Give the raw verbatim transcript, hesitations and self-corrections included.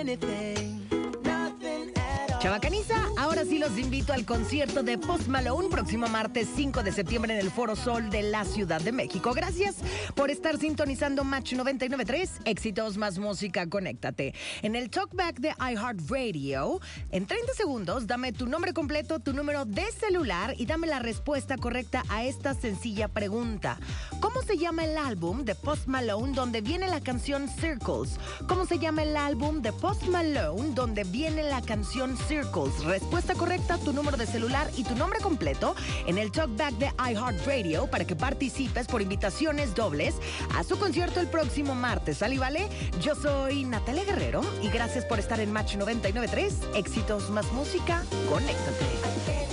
anything, nothing at all. Chavacaniza, ahora sí los invito al concierto de Post Malone próximo martes cinco de septiembre en el Foro Sol de la Ciudad de México. Gracias por estar sintonizando Match noventa y nueve punto tres, éxitos más música, conéctate. En el Talkback de iHeartRadio, en treinta segundos, dame tu nombre completo, tu número de celular y dame la respuesta correcta a esta sencilla pregunta. ¿Cómo se llama el álbum de Post Malone donde viene la canción Circles? ¿Cómo se llama el álbum de Post Malone donde viene la canción Circles? Respuesta correcta, tu número de celular y tu nombre completo en el Talkback de iHeartRadio para que participes por invitaciones dobles a su concierto el próximo martes. ¿Sale y vale? Yo soy Natalia Guerrero y gracias por estar en Match noventa y nueve punto tres. Éxitos más música, conéctate.